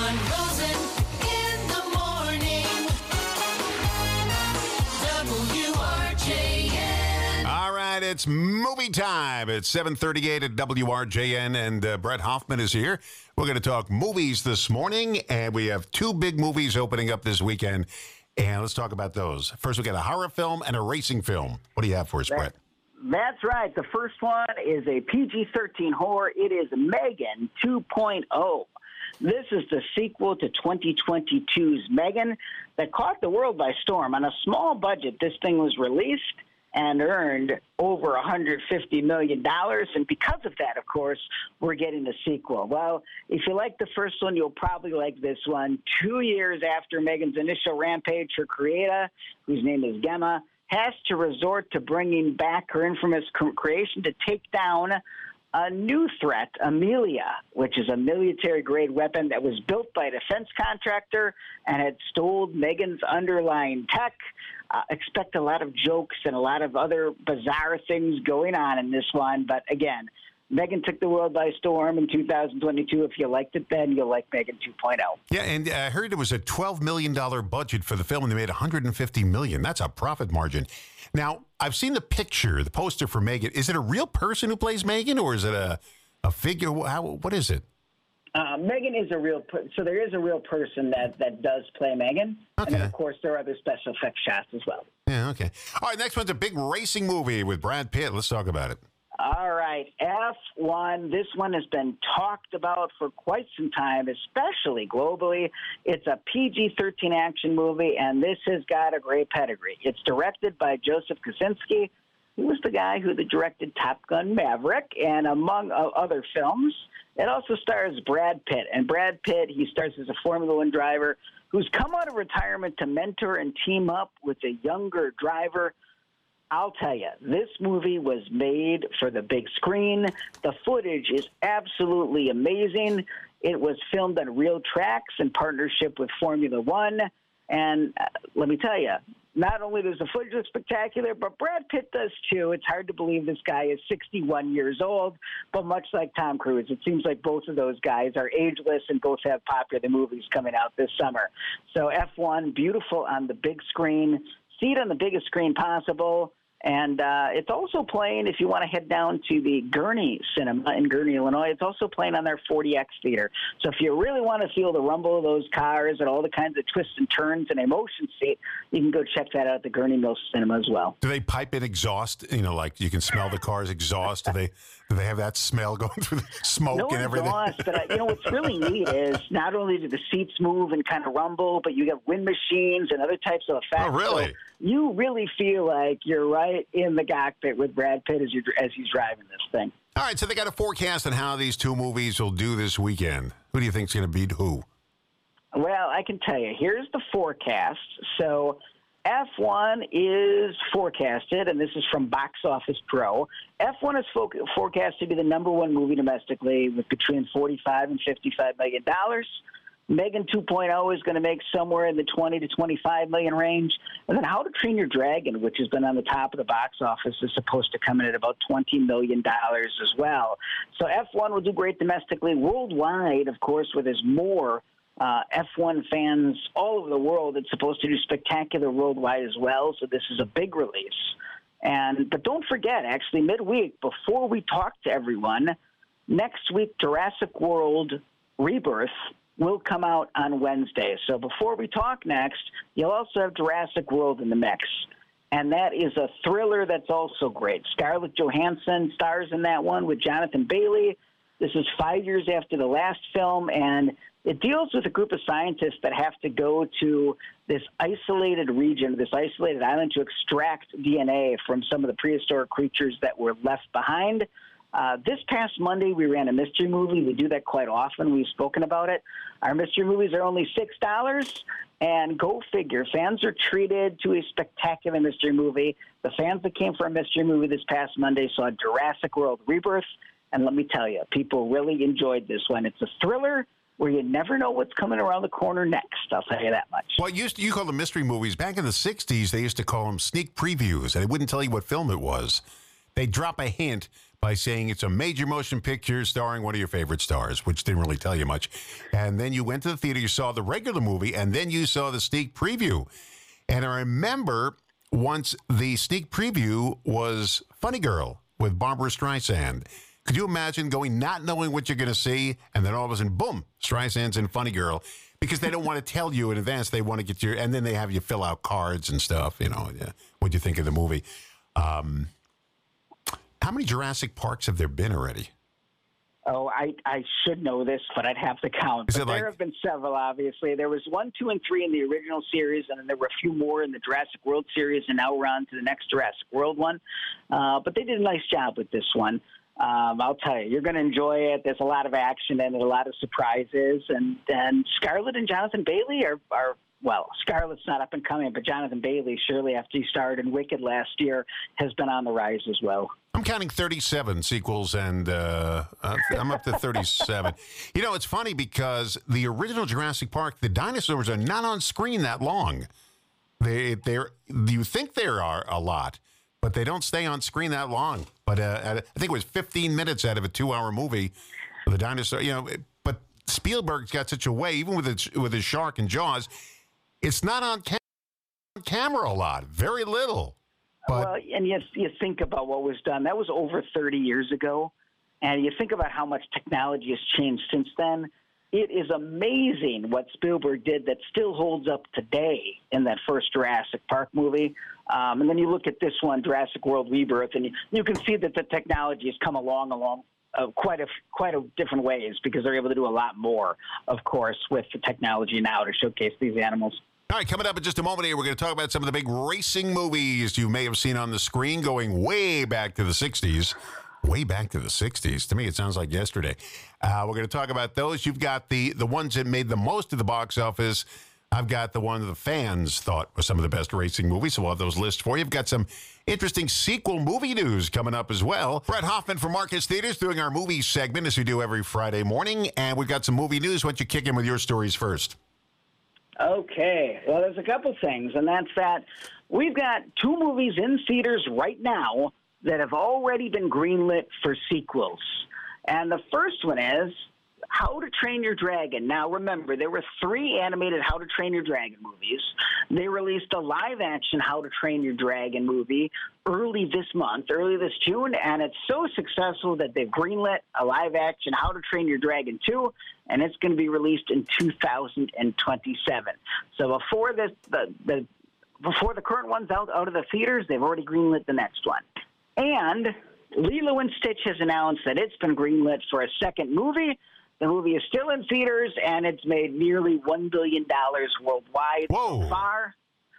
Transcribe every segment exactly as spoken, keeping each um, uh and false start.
Ron Rosen in the morning. W R J N. All right, it's movie time. It's seven thirty-eight at W R J N, and uh, Brett Hoffman is here. We're going to talk movies this morning, and we have two big movies opening up this weekend. And let's talk about those. First, we got a horror film and a racing film. What do you have for us, That- Brett? That's right. The first one is a P G thirteen horror. It is Megan two point oh. This is the sequel to twenty twenty-two's Megan that caught the world by storm. On a small budget, this thing was released and earned over one hundred fifty million dollars. And because of that, of course, we're getting the sequel. Well, if you like the first one, you'll probably like this one. Two years after Megan's initial rampage, her creator, whose name is Gemma, has to resort to bringing back her infamous creation to take down a new threat, Amelia, which is a military-grade weapon that was built by a defense contractor and had stolen Megan's underlying tech. Uh, expect a lot of jokes and a lot of other bizarre things going on in this one. But again, Megan took the world by storm in two thousand twenty-two. If you liked it then, you'll like Megan two point oh. Yeah, and I heard it was a twelve million dollars budget for the film, and they made one hundred fifty million dollars. That's a profit margin. Now, I've seen the picture, the poster for Megan. Is it a real person who plays Megan, or is it a, a figure? How, what is it? Uh, Megan is a real per- so there is a real person that, that does play Megan. Okay. And then, of course, there are other special effects shots as well. Yeah, okay. All right, next one's a big racing movie with Brad Pitt. Let's talk about it. All right, F one. This one has been talked about for quite some time, especially globally. It's a P G thirteen action movie, and this has got a great pedigree. It's directed by Joseph Kosinski. He was the guy who directed Top Gun Maverick, and among other films. It also stars Brad Pitt. And Brad Pitt, he stars as a Formula One driver who's come out of retirement to mentor and team up with a younger driver. I'll tell you, this movie was made for the big screen. The footage is absolutely amazing. It was filmed on real tracks in partnership with Formula One. And uh, let me tell you, not only does the footage look spectacular, but Brad Pitt does too. It's hard to believe this guy is sixty-one years old, but much like Tom Cruise, it seems like both of those guys are ageless and both have popular movies coming out this summer. So F one, beautiful on the big screen. See it on the biggest screen possible. And uh, it's also playing, if you want to head down to the Gurney Cinema in Gurney, Illinois, it's also playing on their forty X theater. So if you really want to feel the rumble of those cars and all the kinds of twists and turns and emotion seat, you can go check that out at the Gurney Mill Cinema as well. Do they pipe in exhaust? You know, like you can smell the car's exhaust. Do they do they have that smell going through the smoke No and everything? exhaust, but uh, you know what's really neat is not only do the seats move and kind of rumble, but you get wind machines and other types of effects. Oh, really? So you really feel like you're right in the cockpit with Brad Pitt as you as he's driving this thing. All right, so they got a forecast on how these two movies will do this weekend. Who do you think's going to beat who? Well, I can tell you. Here's the forecast. So F one is forecasted, and this is from Box Office Pro. F one is fo- forecast to be the number one movie domestically with between forty-five and fifty-five million dollars. Megan two point oh is going to make somewhere in the twenty to twenty-five million range. And then How to Train Your Dragon, which has been on the top of the box office, is supposed to come in at about twenty million dollars as well. So F one will do great domestically. Worldwide, of course, where there's more uh, F one fans all over the world, it's supposed to do spectacular worldwide as well. So this is a big release. And but don't forget, actually, midweek, before we talk to everyone, next week, Jurassic World Rebirth will come out on Wednesday. So before we talk next, you'll also have Jurassic World in the mix. And that is a thriller that's also great. Scarlett Johansson stars in that one with Jonathan Bailey. This is five years after the last film, and it deals with a group of scientists that have to go to this isolated region, this isolated island, to extract D N A from some of the prehistoric creatures that were left behind. Uh, this past Monday, we ran a mystery movie. We do that quite often. We've spoken about it. Our mystery movies are only six dollars, and go figure, fans are treated to a spectacular mystery movie. The fans that came for a mystery movie this past Monday saw Jurassic World Rebirth, and let me tell you, people really enjoyed this one. It's a thriller where you never know what's coming around the corner next. I'll tell you that much. Well, you, used to, you call them mystery movies. Back in the sixties, they used to call them sneak previews, and they wouldn't tell you what film it was. they drop a hint by saying it's a major motion picture starring one of your favorite stars, which didn't really tell you much. And then you went to the theater, you saw the regular movie, and then you saw the sneak preview. And I remember once the sneak preview was Funny Girl with Barbara Streisand. Could you imagine going not knowing what you're going to see, and then all of a sudden, boom, Streisand's in Funny Girl? Because they don't want to tell you in advance. They want to get your, and then they have you fill out cards and stuff, you know, yeah, what you think of the movie. Um, how many Jurassic Parks have there been already? Oh, I, I should know this, but I'd have to count. Is But it there like- have been several, obviously. There was one, two, and three in the original series, and then there were a few more in the Jurassic World series, and now we're on to the next Jurassic World one. Uh, but they did a nice job with this one. Um, I'll tell you, you're going to enjoy it. There's a lot of action in it, a lot of surprises, and and Scarlett and Jonathan Bailey are, are well, Scarlett's not up and coming, but Jonathan Bailey, surely after he starred in Wicked last year, has been on the rise as well. I'm counting thirty-seven sequels, and uh, I'm up to thirty-seven. You know, it's funny because the original Jurassic Park, the dinosaurs are not on screen that long. They, they're, you think there are a lot, but they don't stay on screen that long. But uh, I think it was fifteen minutes out of a two-hour movie. The dinosaur, you know. But Spielberg's got such a way, even with its, with his shark and Jaws, it's not on cam- camera a lot, very little. But Well, and you, you think about what was done. That was over thirty years ago. And you think about how much technology has changed since then. It is amazing what Spielberg did that still holds up today in that first Jurassic Park movie. Um, and then you look at this one, Jurassic World Rebirth, and you, you can see that the technology has come along along uh, quite a quite a different ways because they're able to do a lot more, of course, with the technology now to showcase these animals. all right, coming up in just a moment here, we're going to talk about some of the big racing movies you may have seen on the screen going way back to the sixties. Way back to the sixties. To me, it sounds like yesterday. Uh, we're going to talk about those. You've got the, the ones that made the most of the box office. I've got the ones the fans thought were some of the best racing movies, so we'll have those lists for you. I've got some interesting sequel movie news coming up as well. Brett Hoffman from Marcus Theaters doing our movie segment as we do every Friday morning, and we've got some movie news. Why don't you kick in with your stories first? Okay. Well, there's a couple things, and that's that we've got two movies in theaters right now that have already been greenlit for sequels. And the first one is How to Train Your Dragon. Now, remember, there were three animated How to Train Your Dragon movies. They released a live-action How to Train Your Dragon movie early this month, early this June, and it's so successful that they've greenlit a live-action How to Train Your Dragon two, and it's going to be released in two thousand twenty-seven. So before this, the, the before the current one's out, out of the theaters, they've already greenlit the next one. And Lilo and Stitch has announced that it's been greenlit for a second movie. The movie is still in theaters, and it's made nearly one billion dollars worldwide Whoa. so far.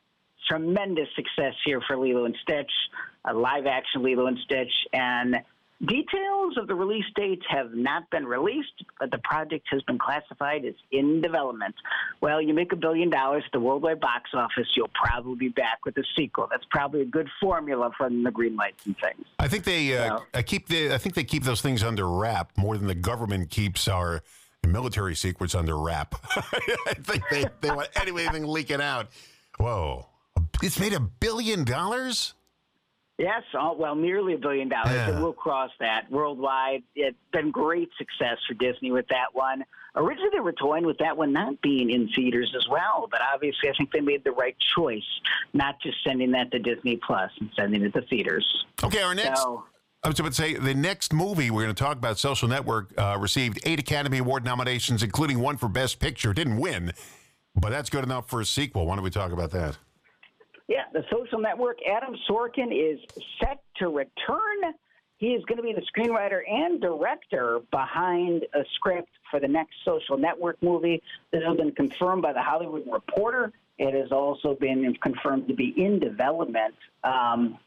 Tremendous success here for Lilo and Stitch, a live-action Lilo and Stitch. And details of the release dates have not been released, but the project has been classified as in development. Well, you make a billion dollars at the worldwide box office, you'll probably be back with a sequel. That's probably a good formula from the green lights and things. I think they uh, Yeah. I keep the I think they keep those things under wrap more than the government keeps our military secrets under wrap. I think they, they want anything leaking out. Whoa. It's made a billion dollars? Yes, oh, well, nearly a billion dollars. Yeah. It will cross that worldwide. It's been great success for Disney with that one. Originally, they were toying with that one not being in theaters as well, but obviously, I think they made the right choice, not just sending that to Disney Plus and sending it to theaters. Okay, our next So, I was about to say the next movie we're going to talk about, Social Network, uh, received eight Academy Award nominations, including one for Best Picture. Didn't win, but that's good enough for a sequel. Why don't we talk about that? yeah, The Social Network. Adam Sorkin is set to return. He is going to be the screenwriter and director behind a script for the next Social Network movie. This has been confirmed by The Hollywood Reporter. It has also been confirmed to be in development um,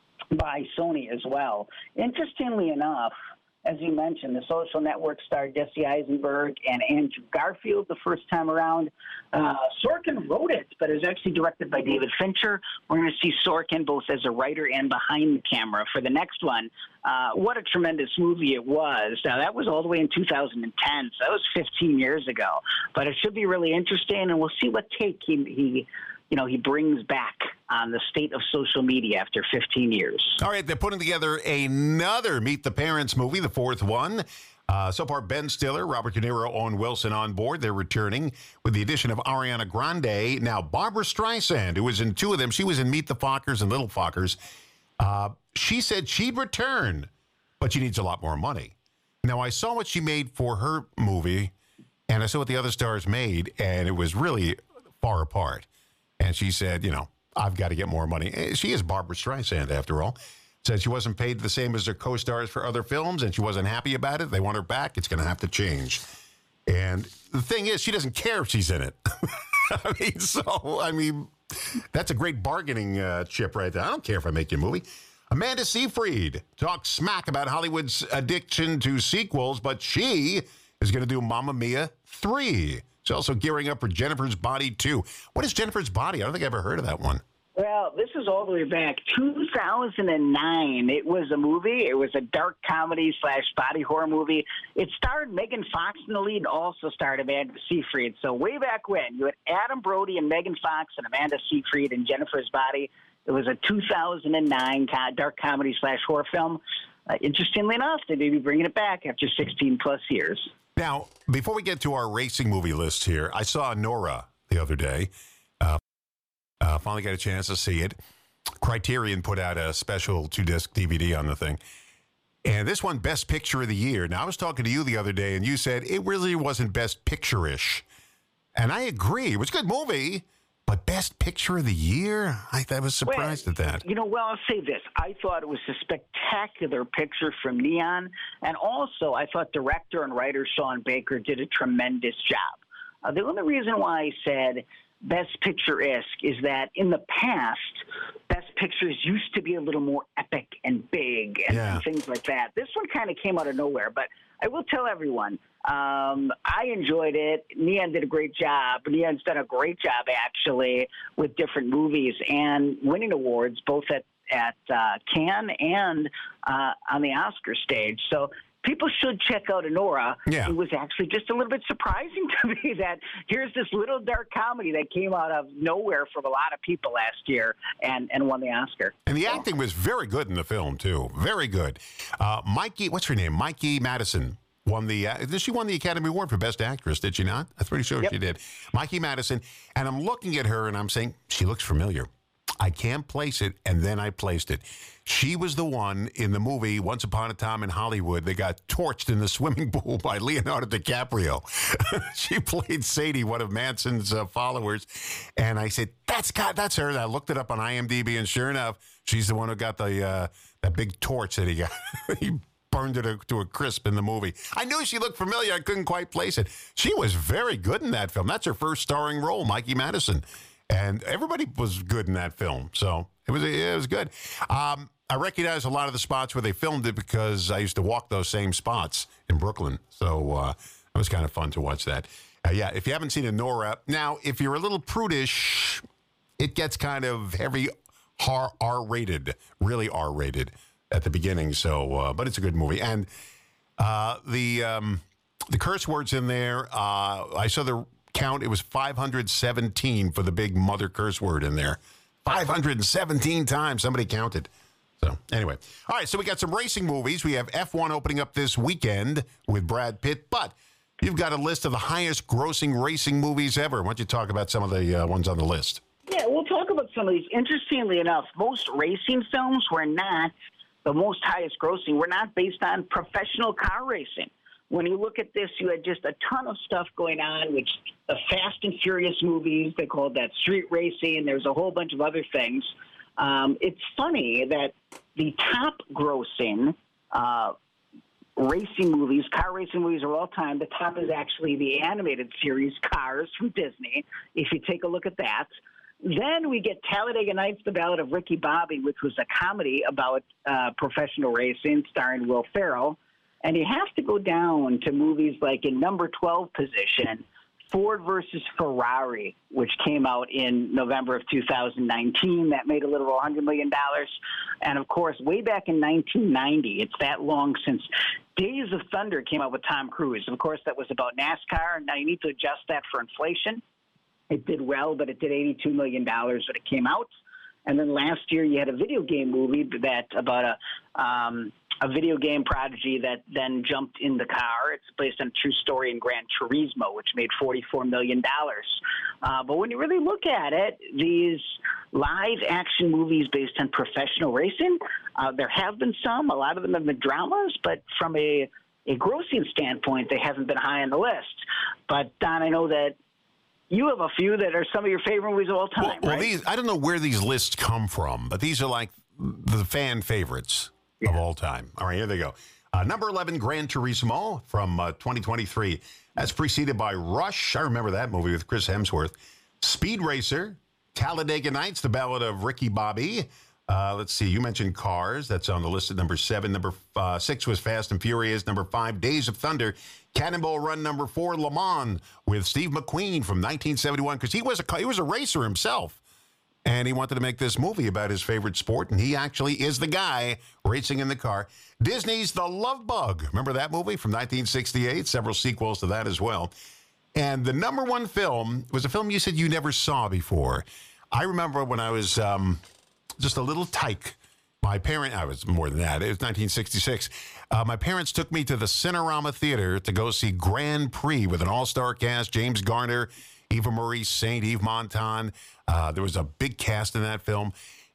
by Sony as well. Interestingly enough, as you mentioned, The Social Network starred Jesse Eisenberg and Andrew Garfield the first time around. Uh, Sorkin wrote it, but it was actually directed by David Fincher. We're going to see Sorkin both as a writer and behind the camera for the next one. Uh, what a tremendous movie it was. Now, that was all the way in two thousand ten, so that was fifteen years ago. But it should be really interesting, and we'll see what take he, he you know, he brings back on the state of social media after fifteen years. All right, they're putting together another Meet the Parents movie, the fourth one. Uh, so far, Ben Stiller, Robert De Niro, Owen Wilson on board. They're returning with the addition of Ariana Grande. Now, Barbara Streisand, who was in two of them, she was in Meet the Fockers and Little Fockers. Uh, she said she'd return, but she needs a lot more money. Now, I saw what she made for her movie, and I saw what the other stars made, and it was really far apart. And she said, you know, I've got to get more money. She is Barbara Streisand, after all. Said she wasn't paid the same as her co-stars for other films, and she wasn't happy about it. They want her back. It's going to have to change. And the thing is, she doesn't care if she's in it. I mean, so, I mean, that's a great bargaining uh, chip right there. I don't care if I make you a movie. Amanda Seyfried talks smack about Hollywood's addiction to sequels, but she is going to do Mamma Mia three. She's also gearing up for Jennifer's Body two. What is Jennifer's Body? I don't think I've ever heard of that one. Well, this is all the way back two thousand nine. It was a movie. It was a dark comedy slash body horror movie. It starred Megan Fox in the lead and also starred Amanda Seyfried. So way back when, you had Adam Brody and Megan Fox and Amanda Seyfried in Jennifer's Body. It was a two thousand nine co- dark comedy slash horror film. Uh, interestingly enough, they may be bringing it back after sixteen plus years. Now, before we get to our racing movie list here, I saw Nora the other day. Uh, uh, finally got a chance to see it. Criterion put out a special two-disc D V D on the thing. And this one, Best Picture of the Year. Now, I was talking to you the other day, and you said it really wasn't Best Picture-ish. And I agree. It was a good movie. But Best Picture of the Year? I, I was surprised well, at that. You know, well, I'll say this. I thought it was a spectacular picture from Neon. And also, I thought director and writer Sean Baker did a tremendous job. Uh, the only reason why I said Best Picture-esque is that in the past, Best Pictures used to be a little more epic and big and, Yeah. and things like that. This one kind of came out of nowhere. But I will tell everyone, um, I enjoyed it. Neon did a great job. Neon's done a great job, actually, with different movies and winning awards, both at, at uh, Cannes and uh, on the Oscar stage. So people should check out Anora. Yeah. It was actually just a little bit surprising to me that here's this little dark comedy that came out of nowhere from a lot of people last year and, and won the Oscar. And the acting was very good in the film, too. Very good. Uh, Mikey, what's her name? Mikey Madison won the, uh, she won the Academy Award for Best Actress, did she not? I'm pretty sure Yep. she did. Mikey Madison. And I'm looking at her and I'm saying, she looks familiar. I can't place it, and then I placed it. She was the one in the movie Once Upon a Time in Hollywood that got torched in the swimming pool by Leonardo DiCaprio. She played Sadie, one of Manson's uh, followers, and I said, "That's got that's her." And I looked it up on IMDb, and sure enough, she's the one who got the uh, that big torch that he got. He burned it to, to a crisp in the movie. I knew she looked familiar. I couldn't quite place it. She was very good in that film. That's her first starring role, Mikey Madison. And everybody was good in that film, so it was it was good. Um, I recognize a lot of the spots where they filmed it because I used to walk those same spots in Brooklyn, so uh, it was kind of fun to watch that. Uh, yeah, if you haven't seen Anora, now if you're a little prudish, it gets kind of heavy, R- R-rated, really R-rated at the beginning. So, uh, but it's a good movie, and uh, the um, the curse words in there. Uh, I saw the count, it was five hundred seventeen for the big mother curse word in there. five hundred seventeen times somebody counted. So anyway, all right, so we got some racing movies. We have F one opening up this weekend with Brad Pitt, but you've got a list of the highest grossing racing movies ever. Why don't you talk about some of the uh, ones on the list? Yeah, we'll talk about some of these. Interestingly enough, most racing films were not the most highest grossing, were not based on professional car racing. When you look at this, you had just a ton of stuff going on, which the Fast and Furious movies, they called that street racing. There's a whole bunch of other things. Um, it's funny that the top grossing uh, racing movies, car racing movies of all time, the top is actually the animated series Cars from Disney, if you take a look at that. Then we get Talladega Nights, The Ballad of Ricky Bobby, which was a comedy about uh, professional racing starring Will Ferrell. And you have to go down to movies like in number twelve position, Ford versus Ferrari, which came out in November of two thousand nineteen. That made a little over one hundred million dollars. And, of course, way back in nineteen ninety, it's that long since Days of Thunder came out with Tom Cruise. Of course, that was about NASCAR. Now you need to adjust that for inflation. It did well, but it did eighty-two million dollars when it came out. And then last year you had a video game movie that about a um, a video game prodigy that then jumped in the car. It's based on a true story in Gran Turismo, which made forty-four million dollars. Uh, but when you really look at it, these live action movies based on professional racing, uh, there have been some. A lot of them have been dramas, but from a, a grossing standpoint, they haven't been high on the list. But, Don, I know that you have a few that are some of your favorite movies of all time, Well, well right? these I don't know where these lists come from, but these are like the fan favorites of all time. All right, here they go. Uh, number eleven, Gran Turismo from uh, twenty twenty-three. That's preceded by Rush. I remember that movie with Chris Hemsworth. Speed Racer, Talladega Nights, The Ballad of Ricky Bobby. Uh, let's see, you mentioned Cars. That's on the list at number seven. Number uh, six was Fast and Furious. Number five, Days of Thunder. Cannonball Run. Number four, Le Mans with Steve McQueen from nineteen seventy-one, because he was a he was a racer himself, and he wanted to make this movie about his favorite sport, and he actually is the guy racing in the car. Disney's The Love Bug. Remember that movie from nineteen sixty-eight? Several sequels to that as well. And the number one film was a film you said you never saw before. I remember when I was um, just a little tyke. My parent, I was more than that. It was nineteen sixty-six. Uh, my parents took me to the Cinerama Theater to go see Grand Prix with an all-star cast: James Garner, Eva Marie Saint, Yves Montand. Uh, there was a big cast in that film.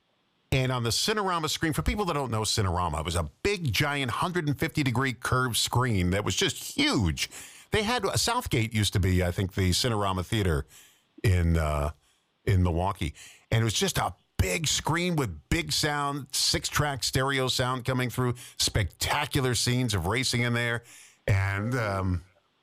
And on the Cinerama screen, for people that don't know Cinerama, it was a big, giant, one hundred fifty degree curved screen that was just huge. They had Southgate used to be, I think, the Cinerama Theater in uh, in Milwaukee, and it was just a big screen with big sound, six-track stereo sound coming through, spectacular scenes of racing in there, and um,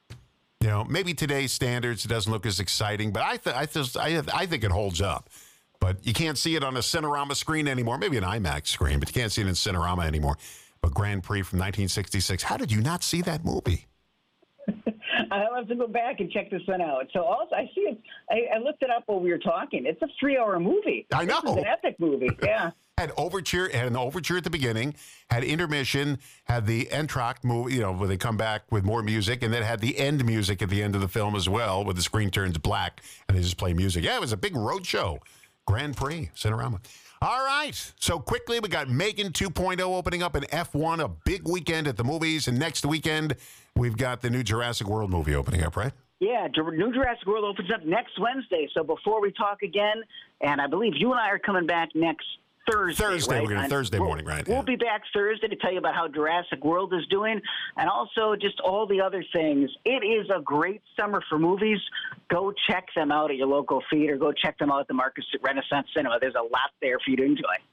you know, maybe today's standards it doesn't look as exciting, but I th- I, th- I, th- I think it holds up. But you can't see it on a Cinerama screen anymore. Maybe an IMAX screen, but you can't see it in Cinerama anymore. But Grand Prix from nineteen sixty-six. How did you not see that movie? I'll have to go back and check this one out. So also, I see it. I, I looked it up while we were talking. It's a three-hour movie. I know. It's an epic movie. Yeah. Had overture, had an overture at the beginning, had intermission, had the entr'acte movie, you know, where they come back with more music, and then had the end music at the end of the film as well, where the screen turns black and they just play music. Yeah, it was a big road show. Grand Prix, Cinerama. All right. So quickly, we got Megan two point oh opening up in F one, a big weekend at the movies. And next weekend, we've got the new Jurassic World movie opening up, right? Yeah, Ju- New Jurassic World opens up next Wednesday. So before we talk again, and I believe you and I are coming back next Thursday. Thursday, right? we're going to Thursday we'll, morning, right? We'll Yeah. be back Thursday to tell you about how Jurassic World is doing, and also just all the other things. It is a great summer for movies. Go check them out at your local theater. Go check them out at the Marcus Renaissance Cinema. There's a lot there for you to enjoy.